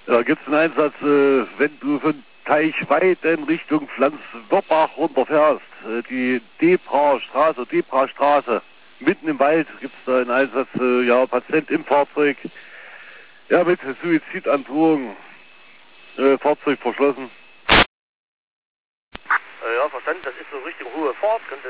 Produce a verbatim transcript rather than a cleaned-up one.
Da gibt es einen Einsatz, äh, wenn du von Teichweid in Richtung Pflanzenbach runterfährst, äh, die Debra-Straße, Debra-Straße, mitten im Wald gibt es da einen Einsatz, äh, ja, Patient im Fahrzeug, ja, mit Suizidandrohung, äh, Fahrzeug verschlossen. Äh, ja, verstanden, das ist so richtig hohe Fahrt, könnte